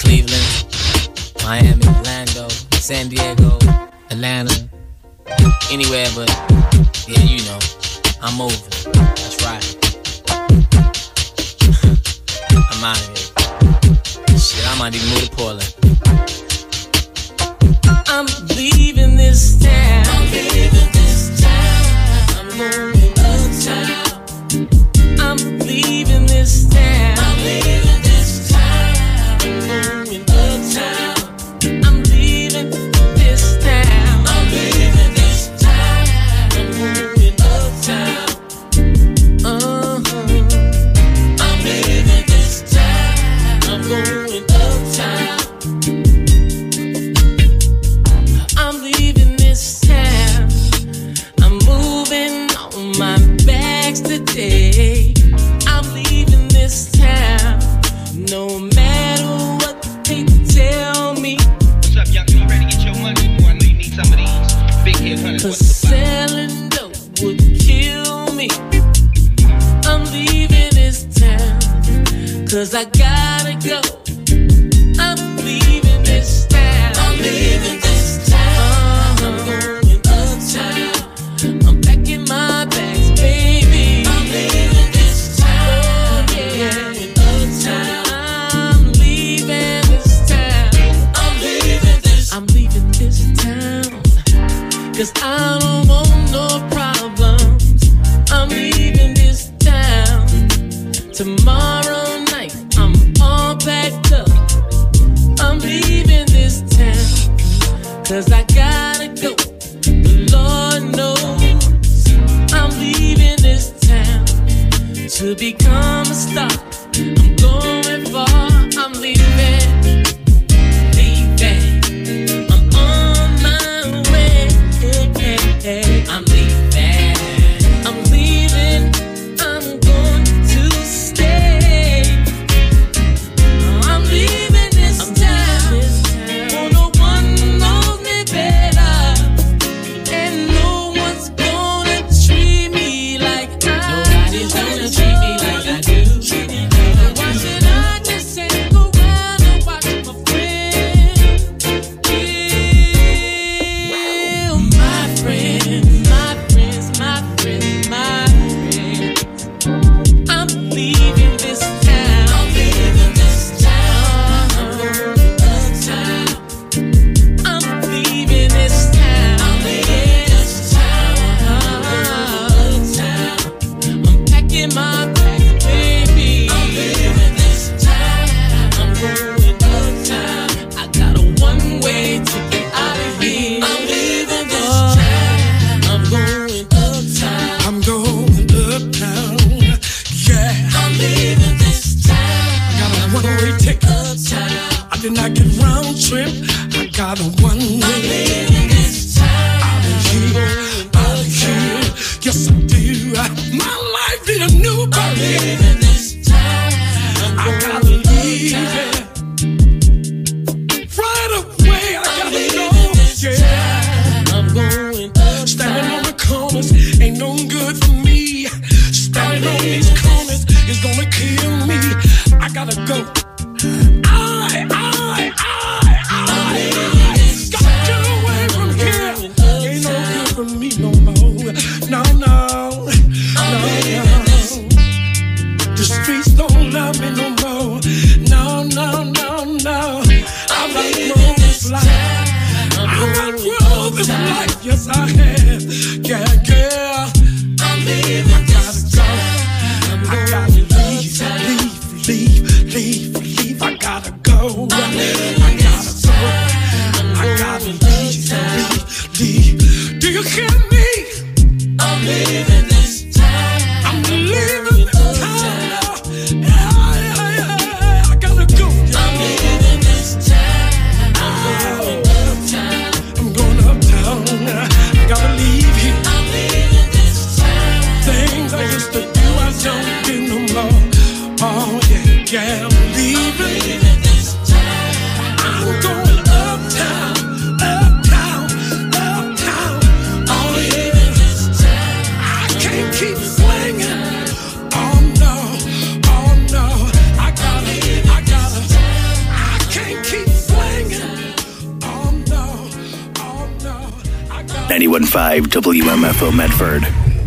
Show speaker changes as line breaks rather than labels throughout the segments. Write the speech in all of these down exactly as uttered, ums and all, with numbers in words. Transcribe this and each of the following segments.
Cleveland, Miami, Orlando, San Diego, Atlanta, anywhere but, yeah, you know, I'm moving. That's right. I'm out of here. Shit, I might even move to Portland. I'm leaving this town. I'm leaving this town. I'm moving uptown. I'm leaving this town. I'm leaving this town. I'm moving uptown. I'm leaving this town. I'm leaving this town. I'm moving uptown. Uh-huh. I'm leaving this town. I'm going uptown. I'm leaving this town. I'm moving on my bags today. I'm leaving this town. No matter what they tell me.
What's up, young? You ready to get your money? Boy, I know you need some of these big hit hunters.
Cause selling dope would kill me. I'm leaving this town. Cause I gotta go. I'm leaving this town. I'm leaving this town. I'm going uptown. I'm packing my bags, baby. I'm leaving this town. Oh, yeah. I'm leaving this town. I'm leaving this. I'm leaving this town. Cause I don't want no problems. I'm leaving this town. Tomorrow night, I'm all packed up. I'm leaving this town. Cause I gotta go. The Lord knows I'm leaving this town to become a star. I'm going far. I'm leaving. Leaving. I'm on my way. I'm leaving. I'm leaving. I'm going to stay. I'm leaving this town. Oh, no one knows me better. And no one's gonna treat me like I do. Nobody's gonna treat me like I do. Why should I just hang around and watch my friends kill my friends, my friends, my friends, my friends? I'm leaving this town. I'm leaving this town. I'm going uptown. I'm leaving this town. I'm leaving this town. Uptown. I'm packing my bags, baby. I'm leaving this town. I'm going uptown. I got a one-way ticket out of here. I'm leaving this town. I'm going uptown.
I'm going uptown. Yeah,
I'm leaving this town.
I got a one-way ticket.
Uptown.
I did not get round trip. I got a
I'm
one-way
leaving this town.
out of here, out of here. Yes, I do. My life need a new
I'm
birth.
leaving this town.
I gotta leave it right away. I gotta go. Yeah,
I'm going
standing on
uptown.
the corners ain't no good for me. Standing on these corners is gonna kill me. I gotta go. I, I, I, I, gotta get away from here. Ain't no good for me no more. No, no, no, no. The streets don't love me no more. No, no, no, no. I'm not grown this life. I'm not grown this life. Yes, I have. Yeah, yeah.
I'm
I
leaving
gotta
this
go.
town. I'm
I
going
gotta leave,
uptown.
leave, leave, leave, leave. I gotta go. I gotta go. I gotta leave, leave, leave. Do you hear me?
I'm leaving this town.
I'm leaving the town now. Yeah, yeah, yeah. I gotta go.
I'm leaving this town. I'm going uptown.
I'm going uptown. I gotta leave here.
I'm leaving this town.
Things I used to do, I don't do no more. Oh yeah, yeah, I'm leaving.
Leaving this town.
I'm going uptown, uptown, uptown. Oh yeah,
Leaving this town.
I
ninety-one point five W M F O Medford.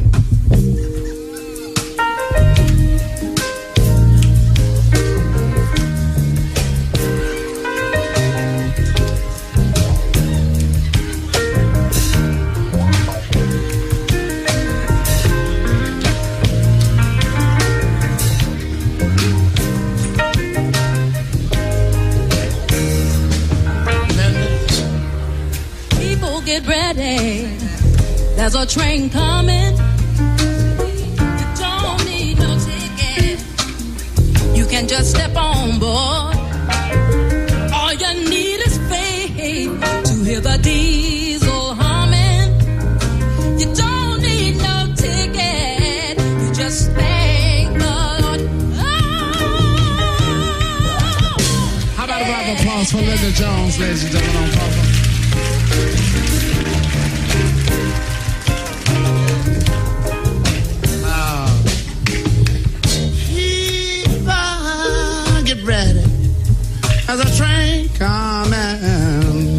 Get ready, there's a train coming. You don't need no ticket, you can just step on board. All you need is faith to hear the diesel humming. You don't need no ticket, you just thank the Lord. Oh,
how about a round of applause for Linda Jones, ladies and gentlemen, on Papa? Ready as a train coming.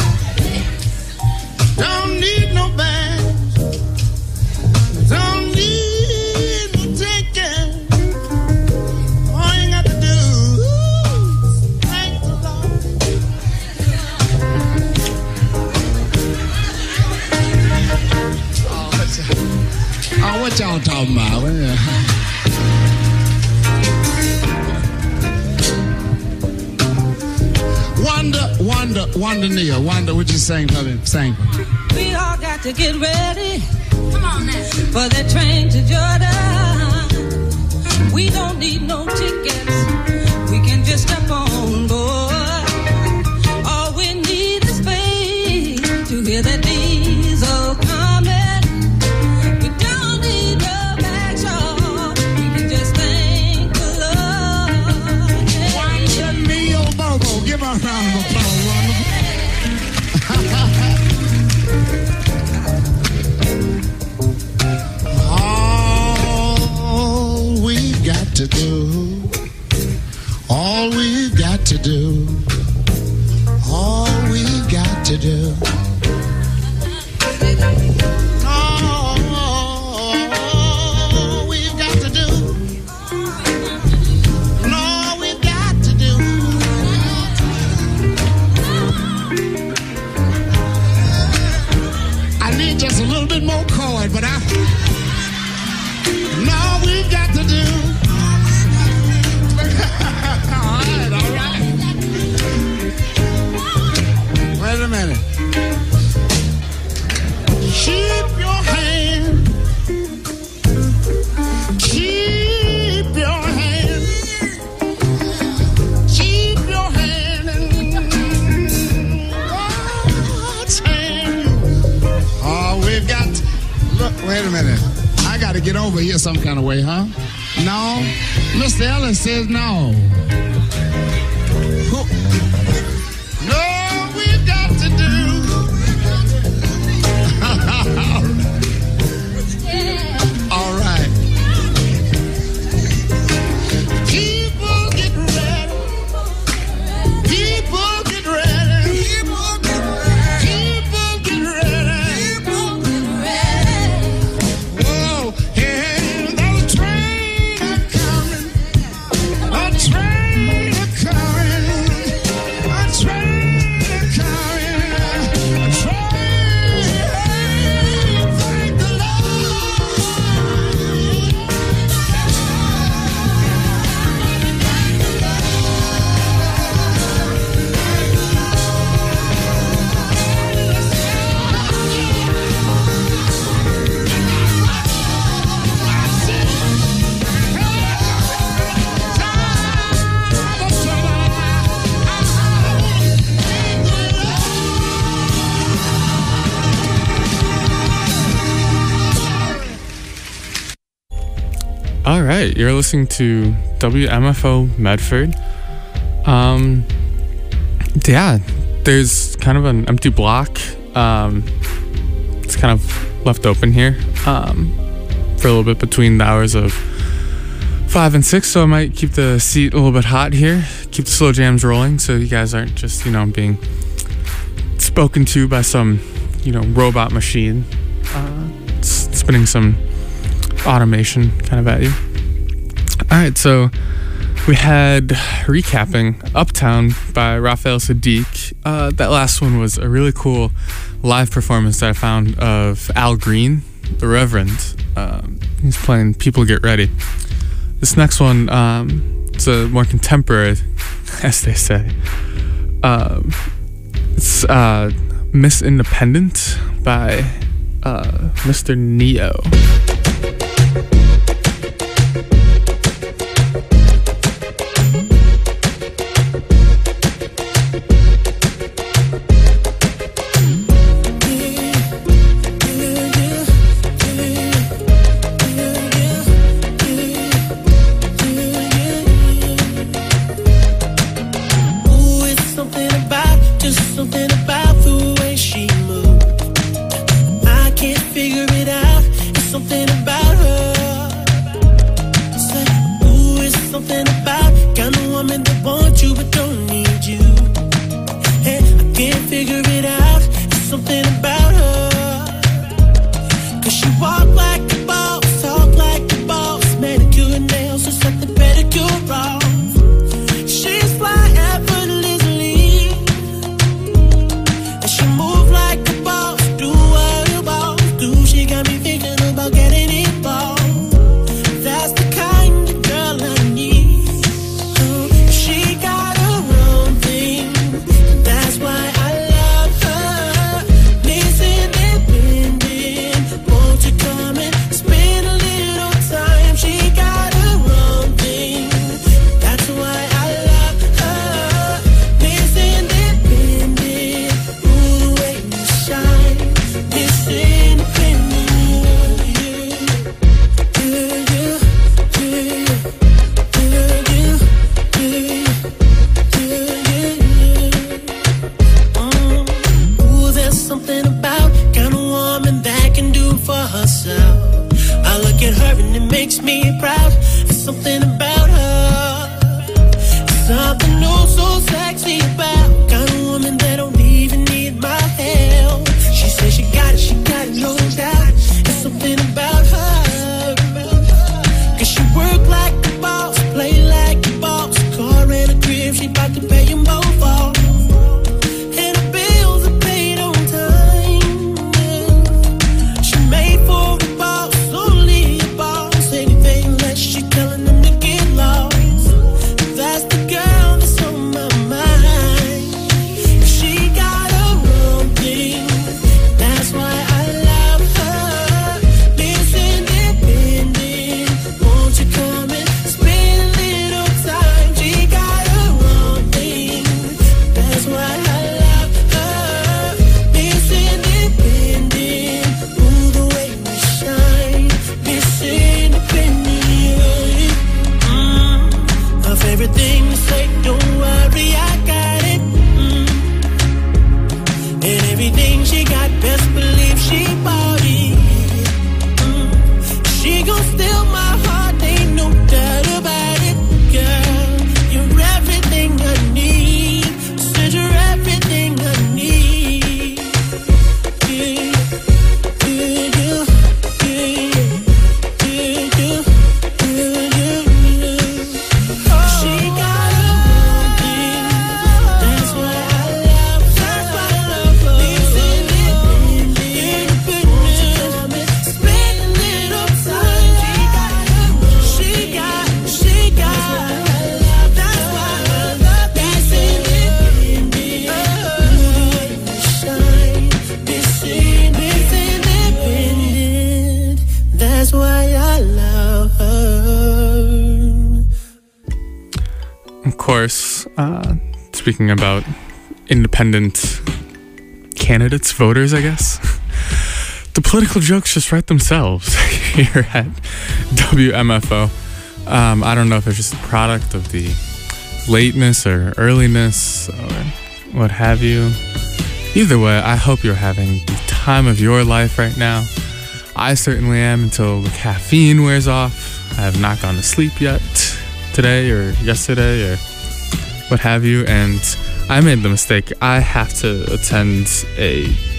Don't need no bags, don't need no ticket. All you got to do is thank the Lord. Oh, what's, oh, what y'all talking about? Wonder, wonder, wonder, Neil. Wonder what you saying for me. Sing.
We all got to get ready. Come on now. For that train to Jordan. We don't need no tickets. We can just step on board. All we need is faith to hear that diesel coming. We don't need no bags, y'all. We can just thank the Lord. Yeah.
Wonder, Neil Bobo. Give her a round of applause. All we've got to do, all we've got to do, all we've got to do. All we've got to do, and all we've got to do. I need just a little bit more chord, but I. And all we've got to do. All right, all right. Wait a minute. Keep your hand. Keep your hand. Keep your hand in God's hand. Oh, we've got. Look, wait a minute. I got to get over here some kind of way, huh? No? Mister Ellis says no. Who? No, we've got to do. All right. People get ready. People get ready. People get ready. People get ready. People get ready. Whoa, hey, there's a train a-coming. A train a-coming. A train a-coming. A train. Thank the
All right, you're listening to W M F O Medford. Um, yeah, there's kind of an empty block. Um, it's kind of left open here um, for a little bit between the hours of five and six, so I might keep the seat a little bit hot here, keep the slow jams rolling, so you guys aren't just, you know, being spoken to by some you know, robot machine uh, s- spinning some automation kind of at you. All right, so we had recapping Uptown by Raphael Saadiq. Uh, that last one was a really cool live performance that I found of Al Green, the Reverend. Um, he's playing People Get Ready. This next one, um, it's a more contemporary, as they say. Um, it's uh, Miss Independent by uh, Mister Neo. Uh, speaking about independent candidates, voters, I guess, the political jokes just write themselves here at W M F O. Um, I don't know if it's just a product of the lateness or earliness or what have you. Either way, I hope you're having the time of your life right now. I certainly am until the caffeine wears off. I have not gone to sleep yet today or yesterday or what have you, and I made the mistake. I have to attend a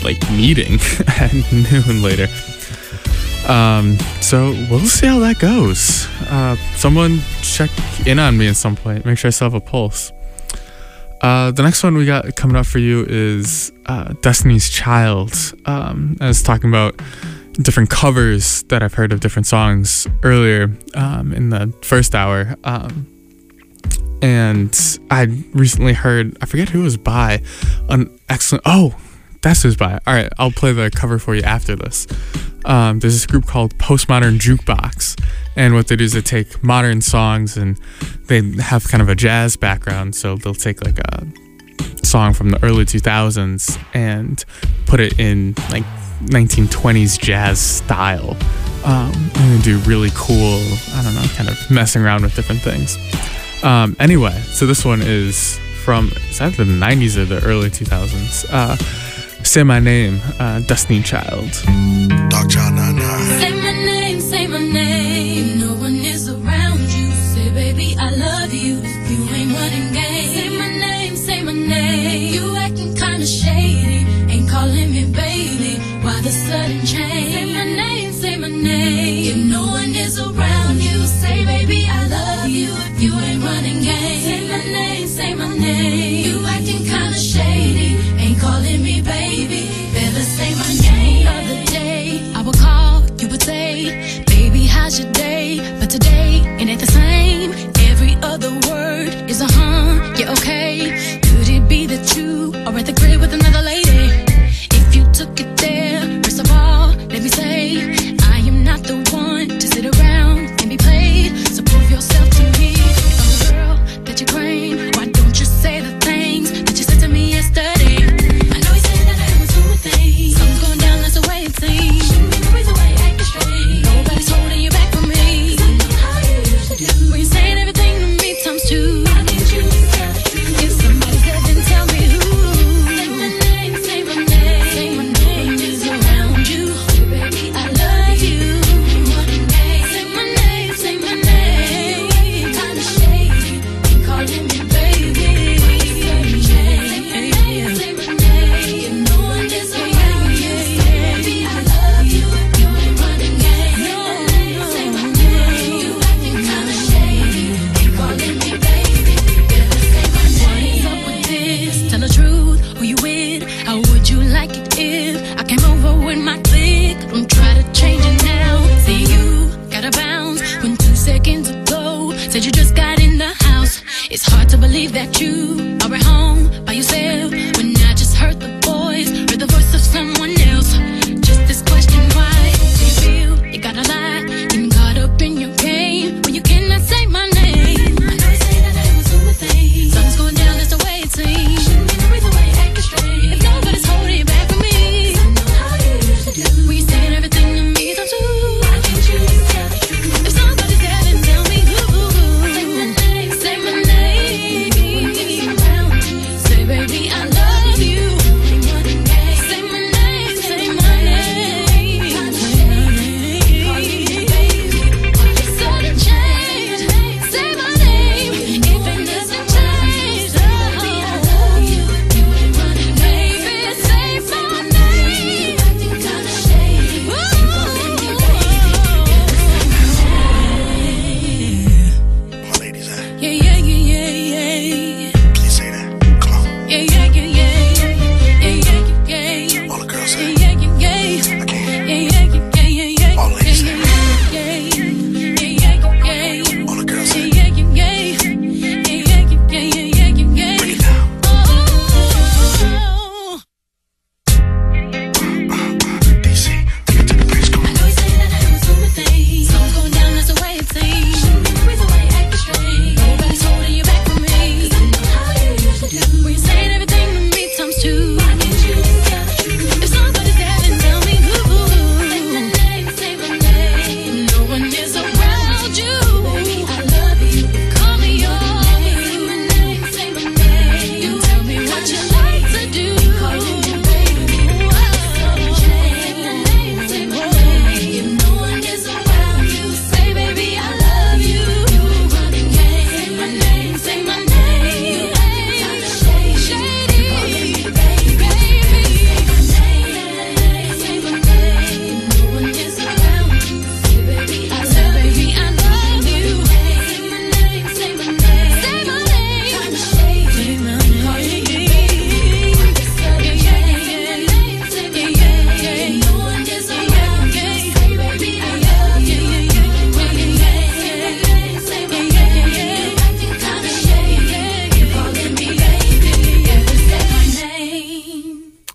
like meeting at noon later. Um, so we'll see how that goes. Uh, someone check in on me at some point. Make sure I still have a pulse. Uh, the next one we got coming up for you is uh, Destiny's Child. Um, I was talking about different covers that I've heard of different songs earlier um, in the first hour. Um, and I recently heard, I forget who it was by, an excellent, oh, that's who's by. All right, I'll play the cover for you after this. Um, there's this group called Postmodern Jukebox, and what they do is they take modern songs and they have kind of a jazz background, so they'll take like a song from the early two thousands and put it in like nineteen twenties jazz style, um, and they do really cool, I don't know, kind of messing around with different things. Um, anyway, so this one is from, it's either the nineties or the early two thousands. Uh, Say My Name, uh, Destiny Child.
Dark Child nine nine.
Say my name, say my name. No one is around you. Say, baby, I love you. You ain't running game. Say my name, say my name. You acting kinda shady. Ain't calling me baby. Why the sudden change? Say my name, say my name. If no one is around you, say, baby, I love you. You ain't running game. Say my name, say my name. You acting kinda shady. Ain't calling me baby. Better say my name. The other day, I would call, you would say, baby, how's your day? But today, it ain't the same. Every other word is a huh, yeah, okay. Could it be that you are at the crib with another lady? If you took it there, first of all, let me say, I am not the one to sit around and be played. So prove yourself to me. If I'm the girl that you claim, why don't you say the things that you said to me yesterday? I know you said that I was too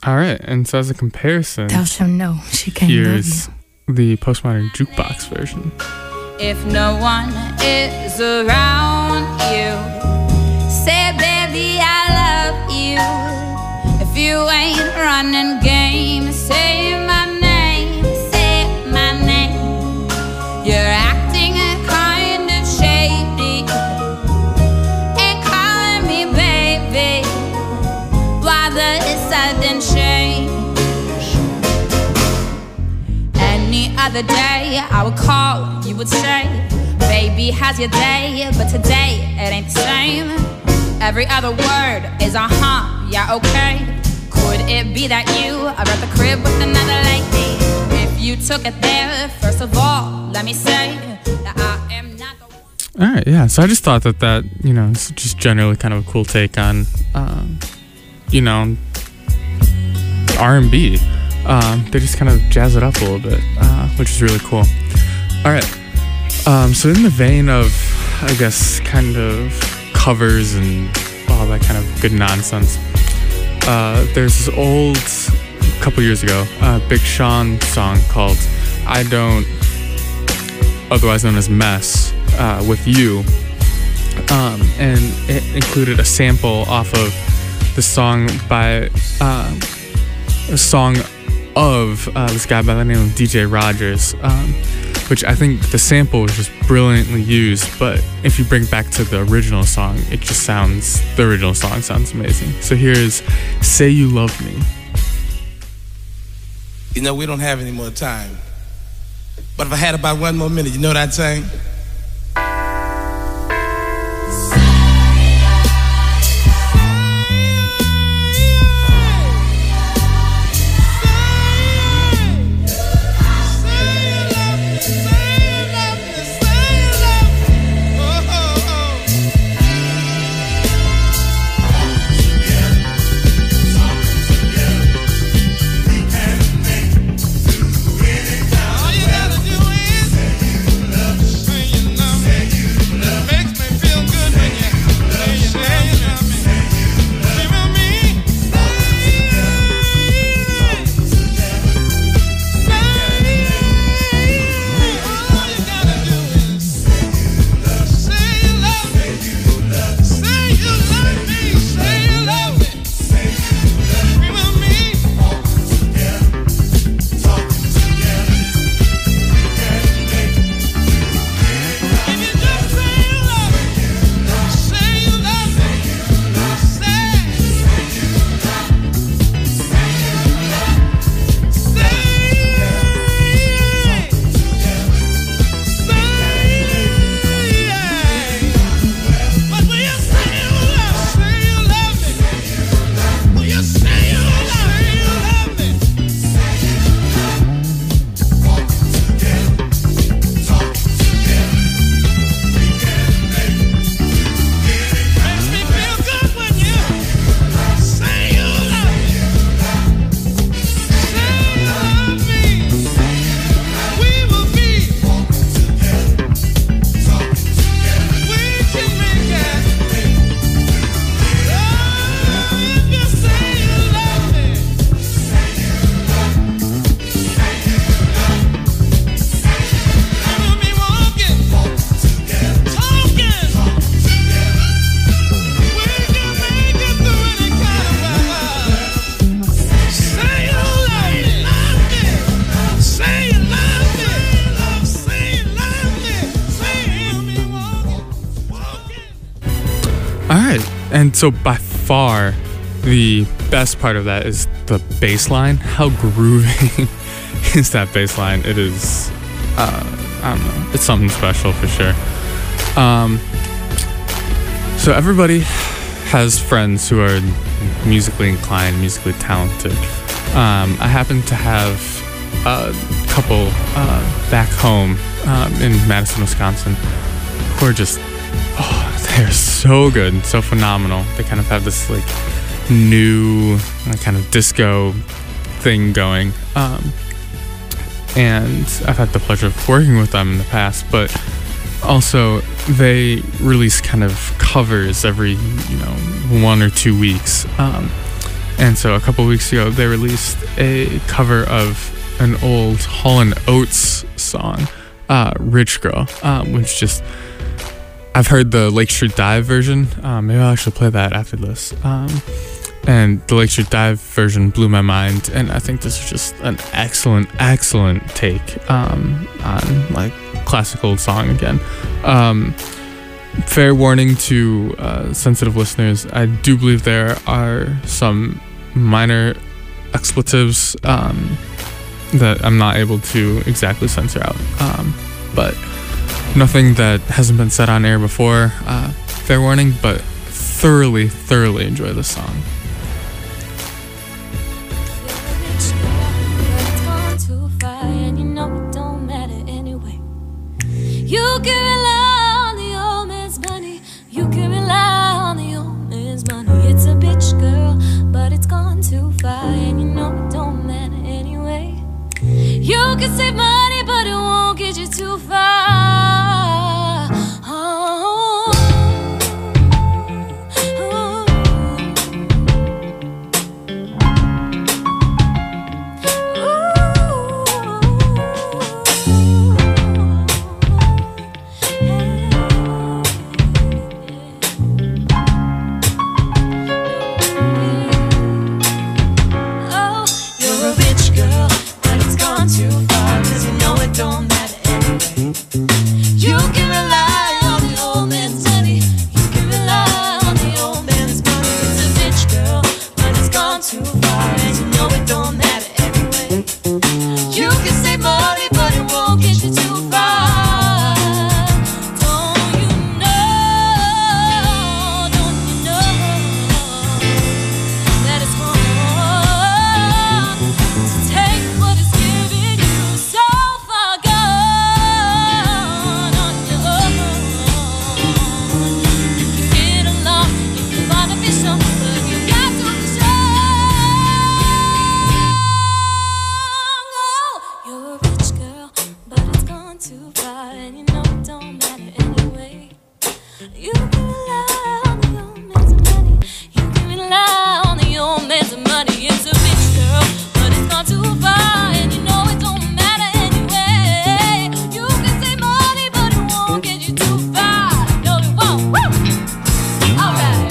All right, and so as a comparison,
Thou shalt know she can't love
here's the Postmodern Jukebox version.
If no one is around you, say, baby, I love you. If you ain't running game, say my name, say my name. You're acting kind of shady and calling me baby. Why the sudden change? Any other day I would call, you would say, baby, how's your day? But today it ain't the same. Every other word is uh-huh, yeah, okay. Could it be that you are at the crib with another lady? If you took it there, first of all, let me say that I am not the...
All right, yeah. So I just thought that that, you know, is just generally kind of a cool take on, um, you know, R and B. Um, they just kind of jazz it up a little bit, uh, which is really cool. All right. Um, so in the vein of, I guess, kind of covers and all that kind of good nonsense, uh, there's this old, a couple years ago, uh, Big Sean song called I Don't, otherwise known as Mess, uh, with You. Um, and it included a sample off of the song by, uh, a song of uh, this guy by the name of D J Rogers, um, which I think the sample was just brilliantly used, but if you bring it back to the original song, it just sounds, the original song sounds amazing. So here's Say You Love Me.
You know, we don't have any more time. But if I had about one more minute, you know what I'd say?
And so by far, the best part of that is the bass line. How groovy is that bass line? It is, uh, I don't know, it's something special for sure. Um, so everybody has friends who are musically inclined, musically talented. Um, I happen to have a couple uh, back home um, in Madison, Wisconsin, who are just, oh, they're so good, so phenomenal. They kind of have this like new like, kind of disco thing going. Um, and I've had the pleasure of working with them in the past, but also they release kind of covers every, you know, one or two weeks. Um, and so a couple weeks ago they released a cover of an old Hall and Oates song, uh, Rich Girl, um, which just, I've heard the Lake Street Dive version. Um, maybe I'll actually play that after this. Um, and the Lake Street Dive version blew my mind, and I think this is just an excellent, excellent take um, on like classic old song again. Um, fair warning to uh, sensitive listeners, I do believe there are some minor expletives um, that I'm not able to exactly censor out, um, but nothing that hasn't been said on air before. Uh, fair warning, but thoroughly, thoroughly enjoy this song.
You can rely on the old man's money. You can rely on the old man's money. It's a bitch, girl, but it's gone too far, and you know it don't matter anyway. You can save money, but it won't get you too far. Oh, oh. Don't matter anyway. You can rely on the old man's money. You can rely on the old man's money. It's a bitch, girl, but it's gone too far, and you know it don't matter anyway. You can save money, but it won't get you too far. Don't you know? Don't you know that it's wrong to take what is giving you so far? Too far, and you know it don't matter anyway. You can rely on the old man's money. You can rely on the old man's money. It's a bitch, girl, but it's gone too far, and you know it don't matter anyway. You can save money, but it won't get you too far. No, it won't. Woo! All right.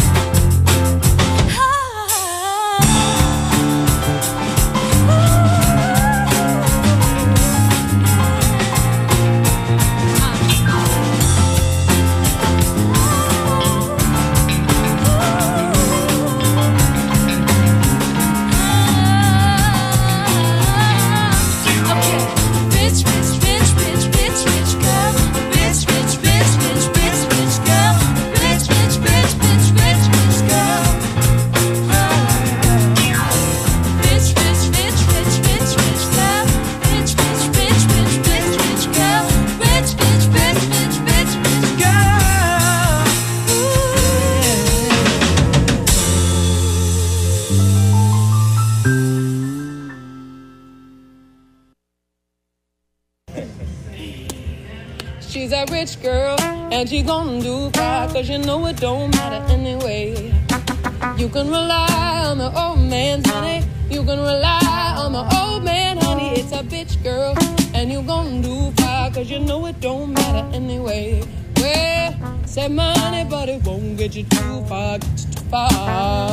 She's a rich girl, and she gon' do fine, cause you know it don't matter anyway. You can rely on the old man's money. You can rely on the old man, honey. It's a bitch, girl, and you gon' do fine, cause you know it don't matter anyway. Well, save money, but it won't get you too far, get you too far.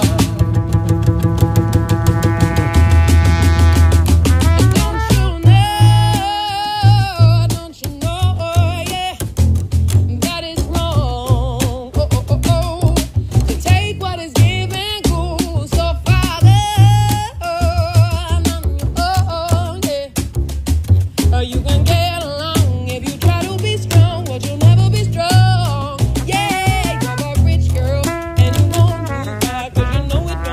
You know it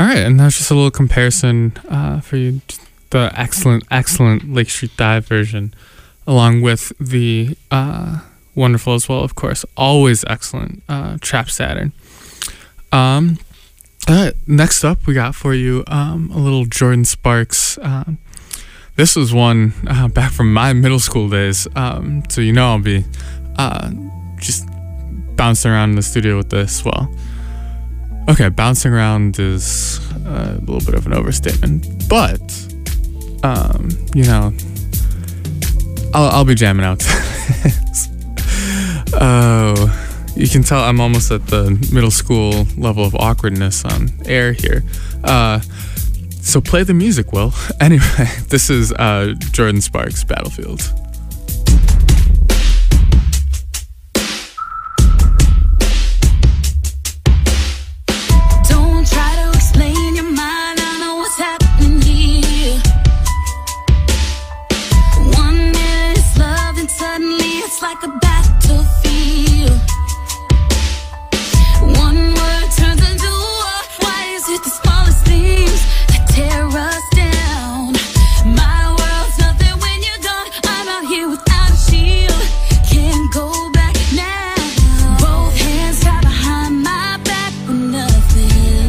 right, and that's just a little comparison uh, for you. The excellent, excellent Lake Street Dive version, along with the uh, wonderful as well, of course, always excellent uh, Trap Saturn. Um, uh, next up, we got for you um, a little Jordan Sparks. Uh, this was one uh, back from my middle school days, um, so you know I'll be uh, just bouncing around in the studio with this. Well, okay, bouncing around is a little bit of an overstatement, but um, you know, I'll, I'll be jamming out. Oh, you can tell I'm almost at the middle school level of awkwardness on air here. Uh, so play the music, Will. Anyway, this is uh, Jordan Sparks, Battlefield.
Don't try to explain your mind, I know what's happening here. One minute it's love, and suddenly it's like a battlefield. One word turns into war. Why is it the smallest things that tear us down? My world's nothing when you're gone. I'm out here without a shield, can't go back now. Both hands tied behind my back with nothing.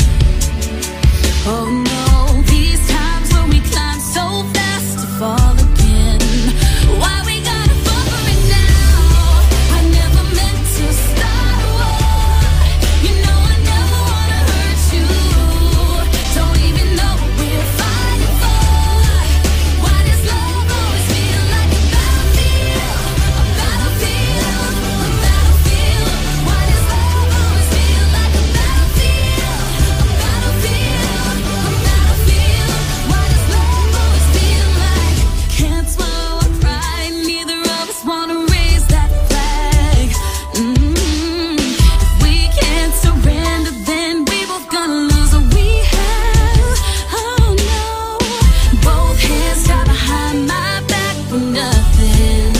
Oh no, these times when we climb so fast to fall again. Why we gotta fall for it now? I never meant to start a war. You know I never wanna hurt you. Don't even know what we're fighting for. Why does love always feel like a battlefield? A battlefield, a battlefield. Why does love always feel like a battlefield? A battlefield, a battlefield. Why does love always feel like can't swallow our pride? Neither of us wanna raise that flag. Mm-hmm. If we can't surrender, then we both gonna lose what we have. Oh no, both hands tied behind my back for nothing.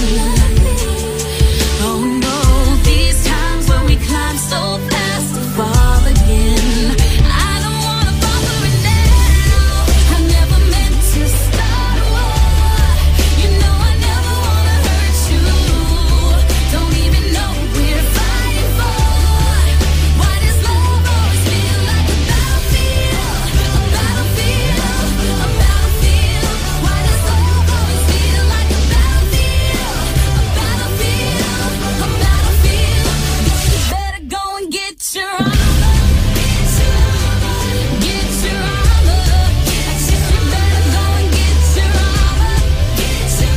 Oh no, these times when we climb so fast to fall again. I don't wanna fall for it now. I never meant to start a war. You know I never wanna hurt you. Don't even know what we're fighting for. Why does love always feel like a battlefield? A battlefield, a battlefield. Why does love always feel like a battlefield? A battlefield, a battlefield. You better go and get your armor. Get your armor. I said you better go and get your armor. Get your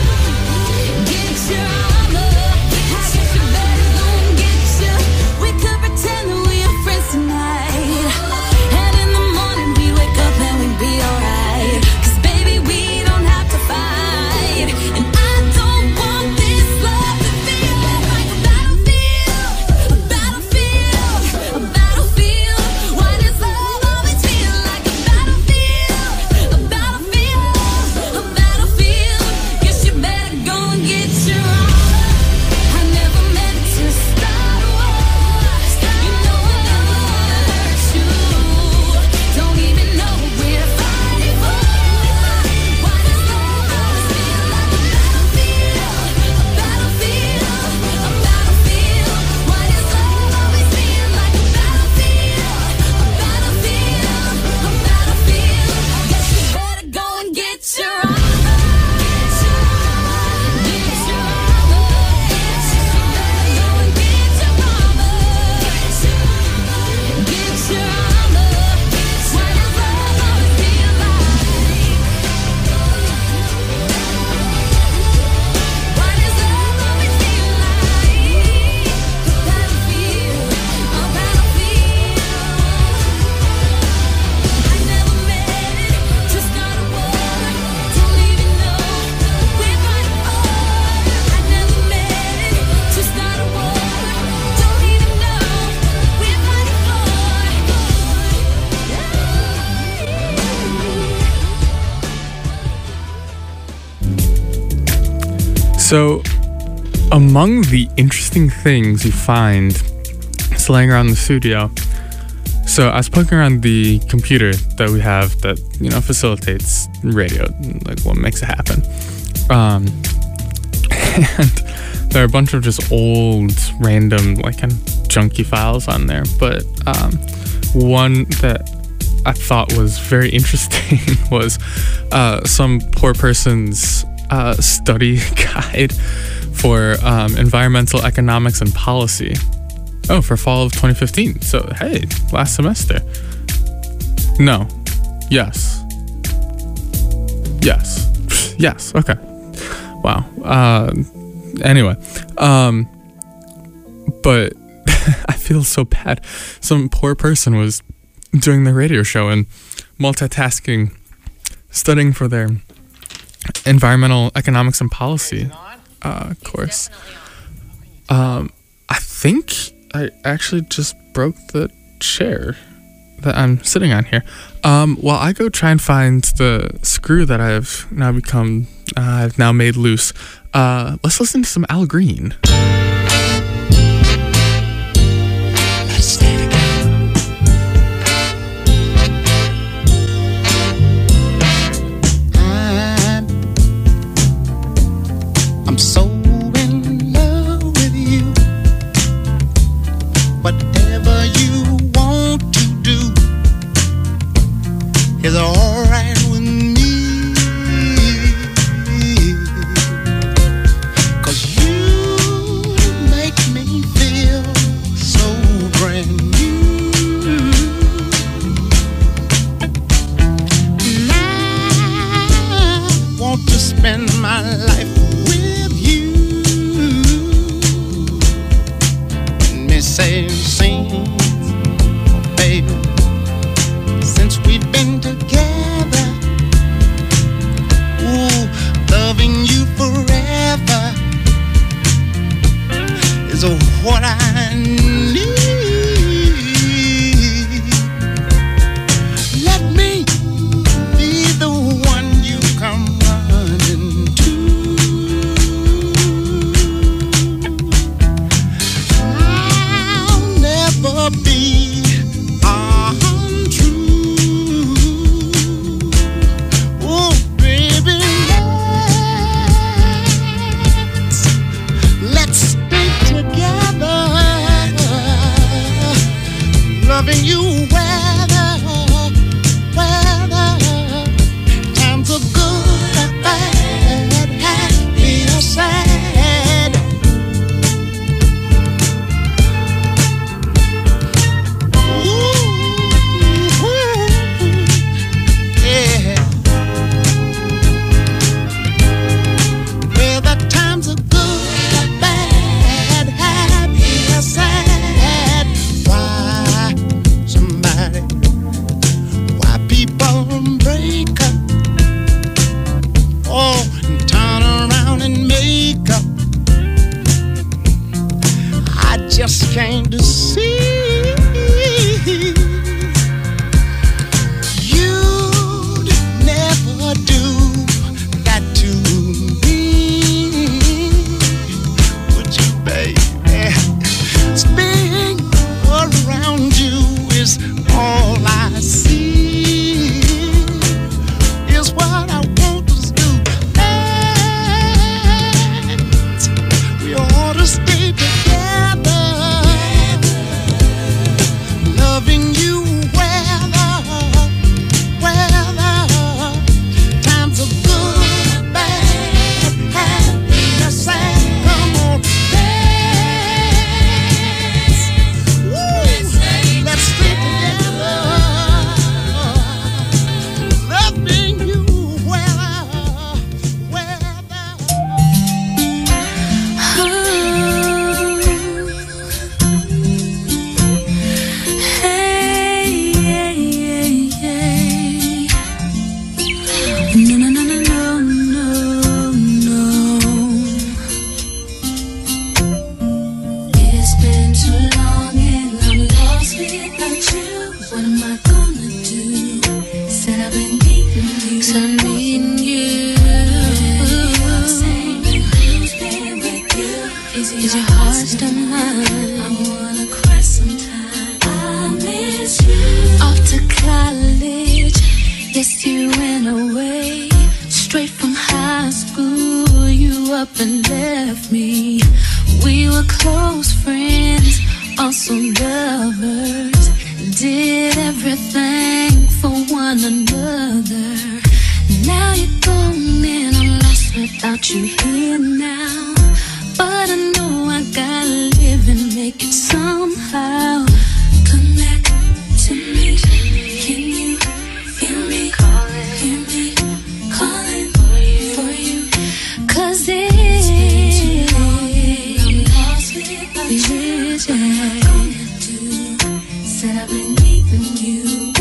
armor. I said you better go and get your. We could pretend that we are friends tonight, and in the morning we wake up and we be alright. 'Cause baby we don't have to fight, and I don't want this love to feel like a battlefield. A battlefield, a battlefield. Why does love always feel like a battlefield? A battlefield, a battlefield. Guess you better go and get your armor. I never meant to start a war. You know I never wanna hurt you. Don't even know what we're fighting for. Why does love always feel like a battlefield? A battlefield, a battlefield. Why does love always feel like a battlefield? A battlefield, a battlefield. Guess you better go and get your armor. Get your armor. Get your armor. You better go and get your armor. Get your armor. Get your armor. Why does love always feel like? Why does love always feel like a battlefield? A battlefield. I never meant it to start a war. Don't even know what we're fighting for. I never meant it to start a war. Don't even know what we're fighting for.
So, among the interesting things you find slaying around the studio, So I was poking around the computer that we have that, you know, facilitates radio, like what makes it happen. Um, and there are a bunch of just old, random, like kind of junky files on there. But um, one that I thought was very interesting was uh, some poor person's uh, study guide for um, environmental economics and policy. Oh, for fall of twenty fifteen. So, hey, last semester. No. Yes. Yes. Yes. Okay. Wow. Uh, anyway. Um, but I feel so bad. Some poor person was doing the radio show and multitasking, studying for their environmental economics and policy uh, course. Um, I think I actually just broke the chair that I'm sitting on here. Um, while I go try and find the screw that I've now become, uh, I've now made loose, uh, let's listen to some Al Green.
I'm so in love with you. Whatever you want to do is alright with me. 'Cause you make me feel so brand new. And I want to spend my life say, sing, oh baby, since we've been together, ooh, loving you forever is what I need. Let me be the one you come running to. Be untrue. Oh, baby, let's, let's stay together, loving you weather, weather, times are good or bad, happy or sad. Just came to see you'd never do that to me, would you, baby? Spinning around you is all I see, is what I want us to do. And we ought to stay together.
to college. Yes, you went away. Straight from high school, you up and left me. We were close friends, also lovers. Did everything for one another. Now you're gone and I'm lost without you here now. But I know I gotta live and make it somehow. Come back to me. Can you feel me? Calling, hear me, calling for you, for you. Cause it's I'm lost without you. Said I've been needing you.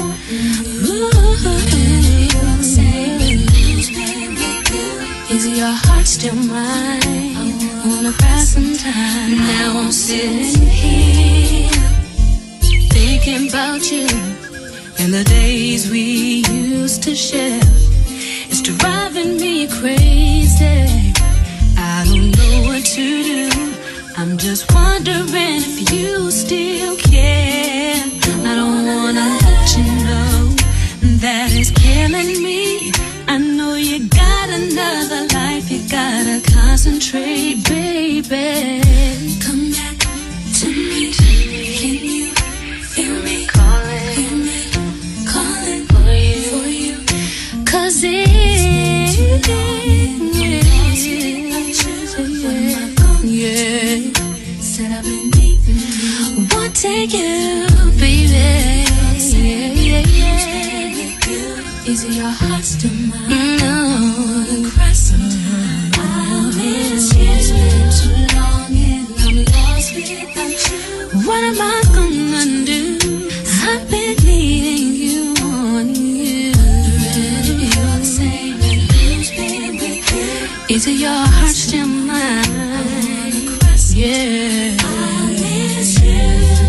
Is your heart still mine? I wanna cry sometime. Now I'm sitting here thinking about you and the days we used to share. It's driving me crazy. I don't know what to do. I'm just wondering if you still care. I don't wanna let you know that it's killing me. I know you got another life, you gotta concentrate, baby. Come back to me. Can you feel me? Calling, hear me, calling for you, for you. Cause it, yeah, said I've been needing you. Wanting you, baby. Yeah, yeah, yeah. Is your heart still mine? No, cry sometime. I miss you. It's been too long and I'm lost without you. What am I gonna do? I've been needing you, wanting you. You're the same and who's been with you? Is your heart still mine? Yeah. I miss you.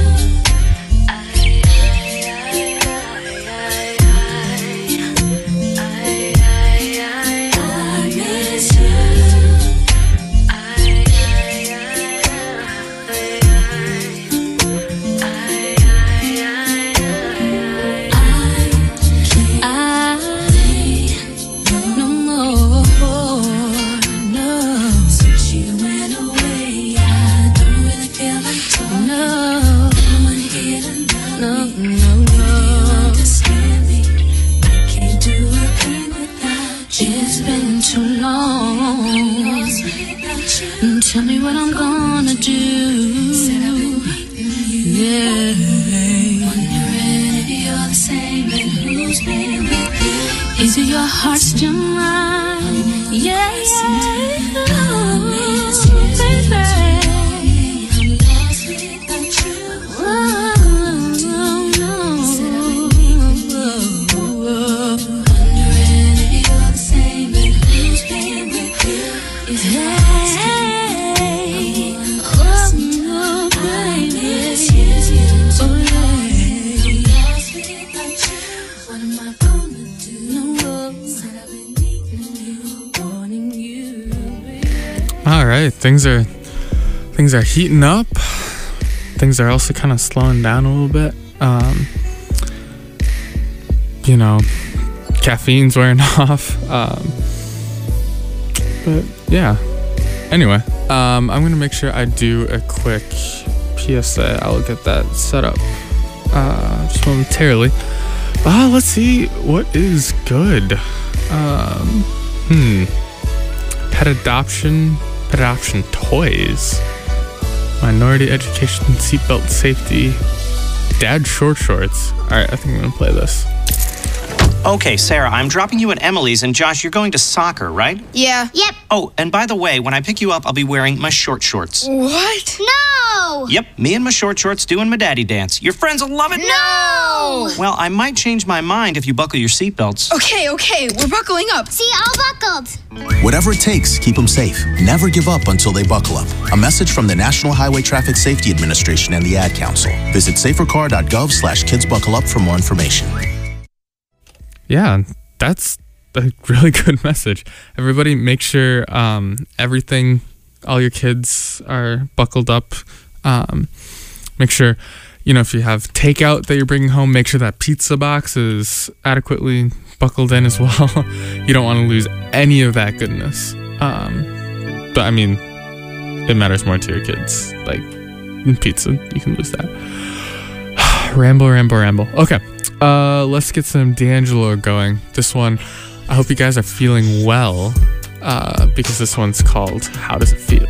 Tell me what I'm gonna do. Yeah. Wondering if you're the same and who's been with you. Is your heart still mine? Yeah, yeah. Oh, baby.
All right, things are things are heating up. Things are also kind of slowing down a little bit. Um, you know, caffeine's wearing off. Um, but yeah. Anyway, um, I'm gonna make sure I do a quick P S A. I'll get that set up uh, just momentarily. Uh, let's see what is good. Um, hmm. Pet adoption. Pet adoption toys. Minority education, seatbelt safety. Dad short shorts. All right, I think I'm gonna play this.
Okay, Sarah, I'm dropping you at Emily's, and Josh, you're going to soccer, right?
Yeah.
Yep.
Oh, and by the way, when I pick you up, I'll be wearing my short shorts.
What?
No!
Yep, me and my short shorts doing my daddy dance. Your friends will love it.
No!
Well, I might change my mind if you buckle your seatbelts.
Okay, okay, we're buckling up.
See, all buckled.
Whatever it takes, keep them safe. Never give up until they buckle up. A message from the National Highway Traffic Safety Administration and the Ad Council. Visit safercar.gov slash kids buckle up for more information.
Yeah, that's a really good message. Everybody make sure um, everything, all your kids are buckled up. Um, make sure you know, if you have takeout that you're bringing home, make sure that pizza box is adequately buckled in as well. You don't want to lose any of that goodness. Um, but I mean, it matters more to your kids. Like pizza, you can lose that. ramble, ramble, ramble. Okay, uh, let's get some D'Angelo going. This one, I hope you guys are feeling well, uh, because this one's called How Does It Feel?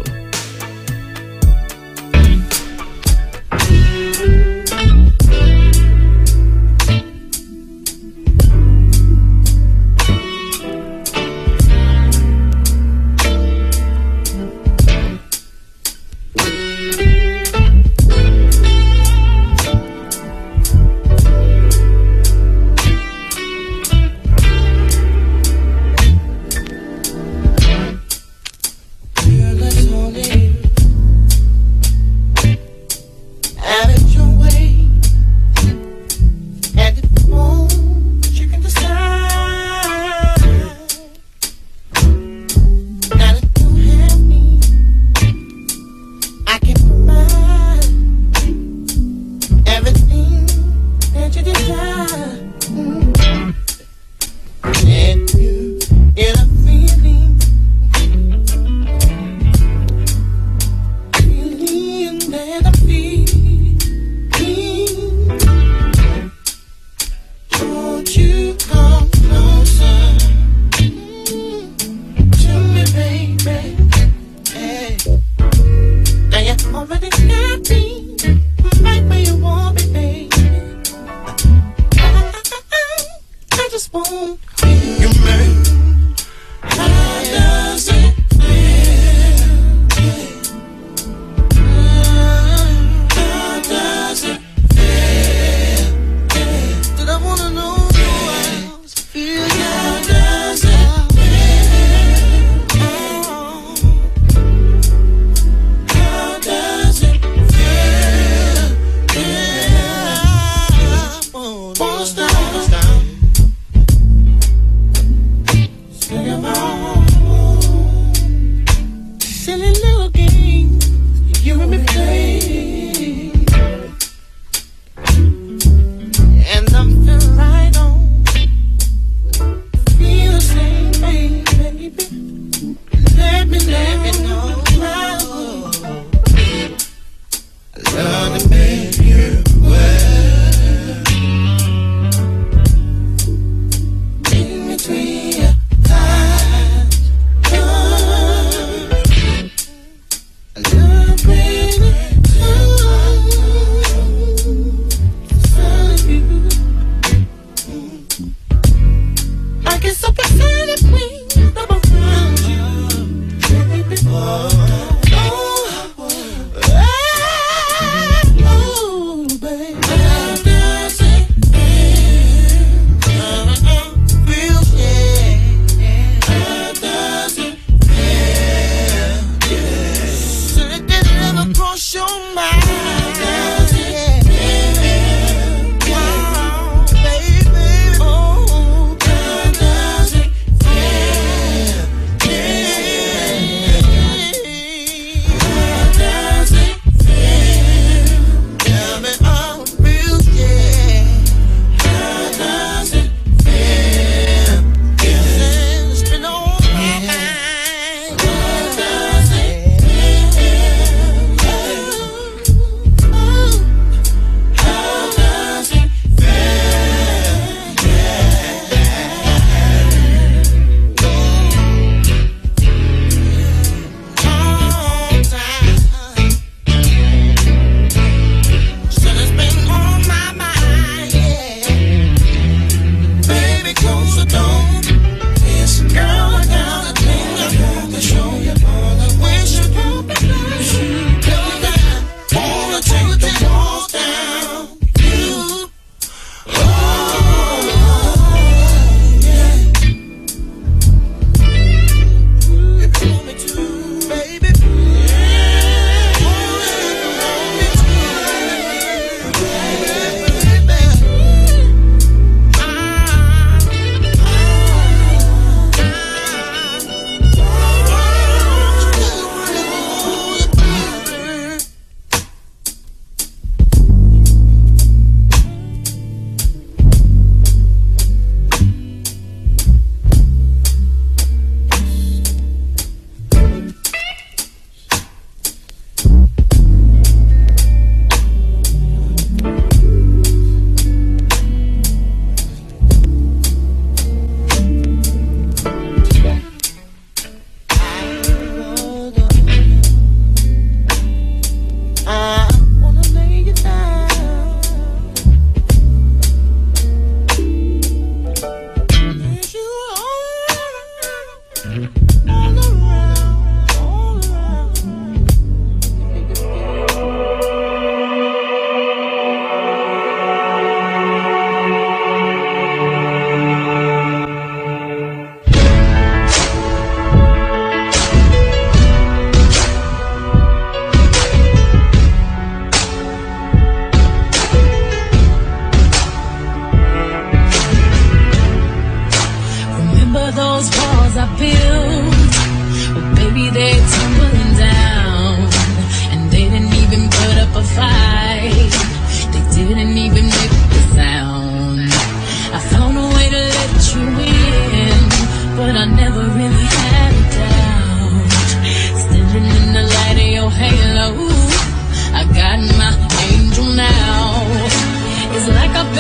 Already happy, right where you want me, baby.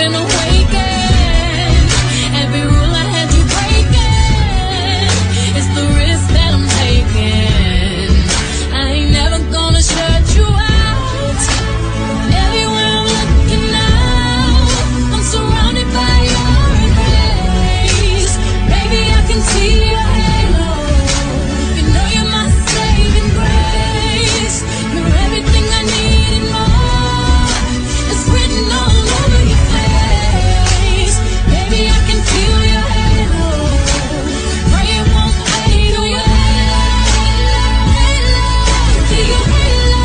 been awakened. Every rule I had you breaking. It's the risk that I'm taking. I ain't never gonna shut you out. Everywhere I'm looking now, I'm surrounded by your grace. Baby, I can see your halo. You know you're my saving grace. You're everything I need and more. It's written all over your face. Baby, I can feel your halo. Pray it won't fade away. See your halo.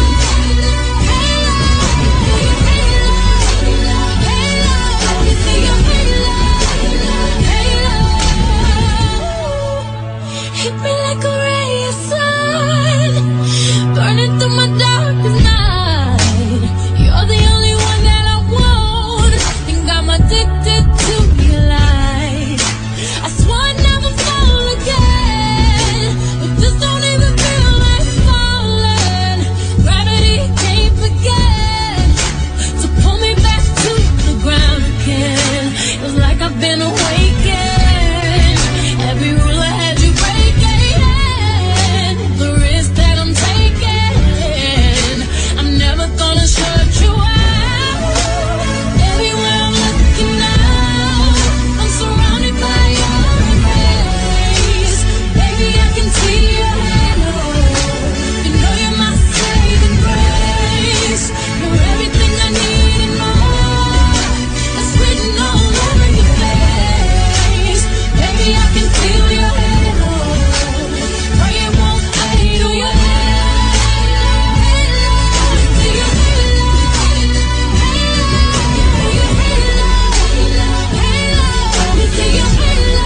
Hit me like a ray of sun, burning through my darkest night. You're the only one that I want, think I'm addicted to your light. I swore I'd never fall again, but this don't even feel like falling. Gravity can't begin to pull me back to the ground again. It's like I've been awakened. Every rule I had you breaking. The risk that I'm taking, I'm never gonna shut you out. Everywhere I'm looking now, I'm surrounded by your grace. Baby, I can see your halo. You know you're my saving grace. You're everything I need and more. It's written all over your face. Baby, I can feel your halo. Pray it won't fade away. See your halo. See your halo.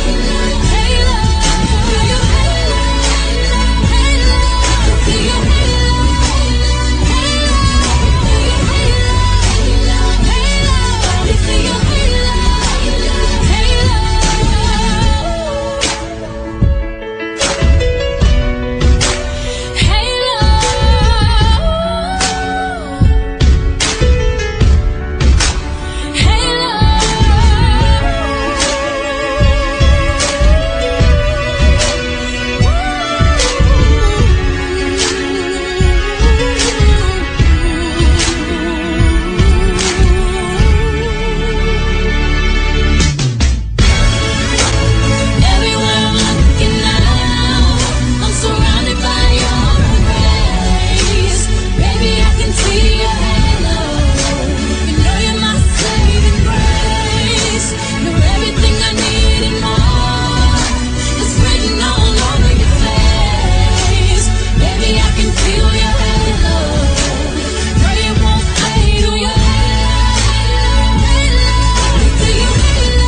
Everywhere I'm looking now, I'm surrounded by your grace. Baby, I can see your halo. You know you're my saving grace. You're everything I need and more. It's written all over your face. Baby, I can feel your halo. Pray it won't fade away. See your halo.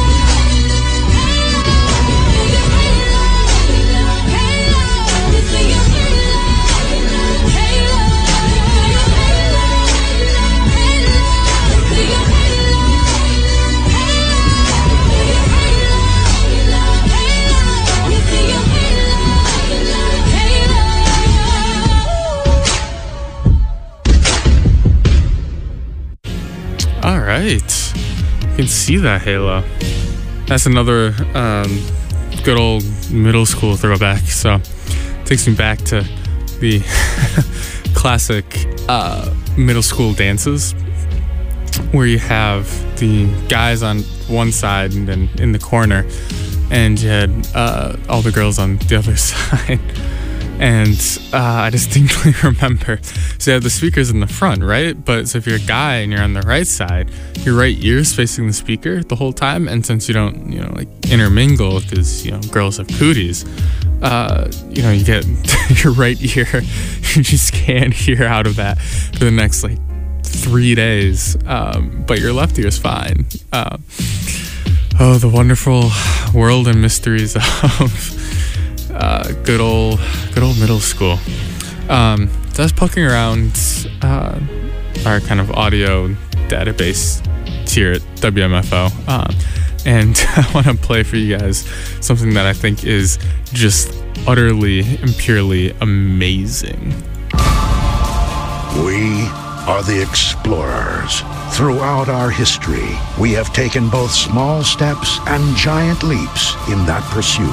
All right. You can see that halo. That's another um, good old middle school throwback. So takes me back to the classic uh, middle school dances where you have the guys on one side and then in the corner, and you had uh, all the girls on the other side. And uh, I distinctly remember, so you have the speakers in the front, right? But so if you're a guy and you're on the right side, your right ear's facing the speaker the whole time. And since you don't, you know, like intermingle because, you know, girls have cooties, uh, you know, you get your right ear, you just can't hear out of that for the next like three days. Um, but your left ear's fine. Uh, oh, the wonderful world and mysteries of Uh, good old, good old middle school. Um, so I was poking around uh, our kind of audio database here at W M F O, um, and I want to play for you guys something that I think is just utterly and purely amazing.
We are the explorers, Throughout our history, we have taken both small steps and giant leaps in that pursuit.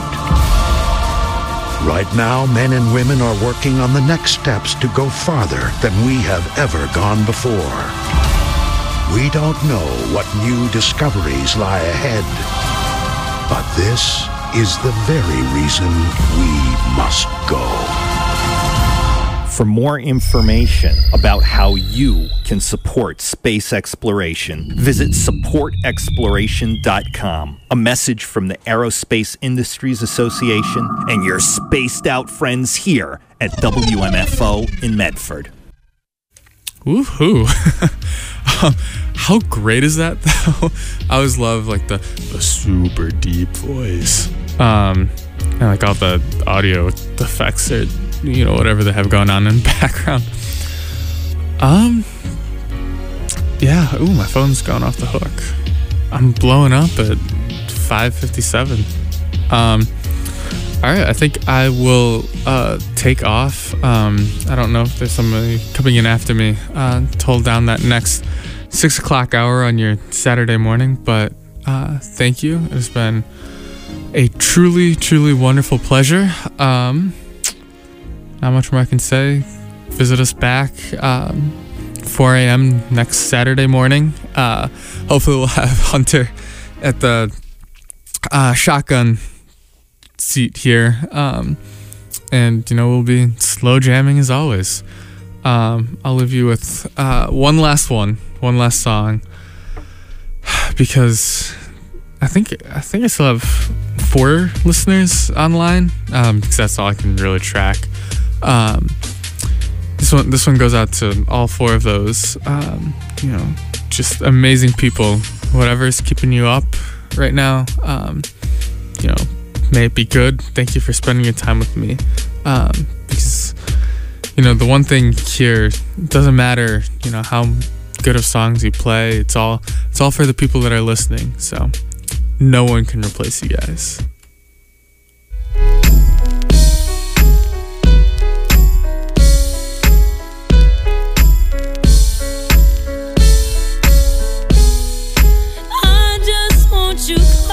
Right now, men and women are working on the next steps to go farther than we have ever gone before. We don't know what new discoveries lie ahead, but this is the very reason we must go.
For more information about how you can support space exploration, visit support exploration dot com. A message from the Aerospace Industries Association and your spaced out friends here at W M F O in Medford.
Woohoo. um, how great is that, though? I always love, like, the, the super deep voice. Um, and, like, all the audio effects or, you know, whatever they have going on in the background. Um, yeah. Ooh, my phone's going off the hook. I'm blowing up at five fifty-seven. Um, all right, I think I will uh, take off. Um, I don't know if there's somebody coming in after me uh, to hold down that next six o'clock hour on your Saturday morning, but uh, thank you. It's been a truly, truly wonderful pleasure. Um, not much more I can say. Visit us back um, four a.m. next Saturday morning. Uh, hopefully we'll have Hunter at the uh, shotgun seat here, um, and you know we'll be slow jamming as always. um, I'll leave you with uh, one last one one last song, because I think I think I still have four listeners online, um, because that's all I can really track. Um, this one this one goes out to all four of those. Um, you know, just amazing people. Whatever's keeping you up right now, um, you know, may it be good. Thank you for spending your time with me. Um, because, you know, the one thing here, it doesn't matter, you know, how good of songs you play. It's all, it's all for the people that are listening. So no one can replace you guys.
I just want you close.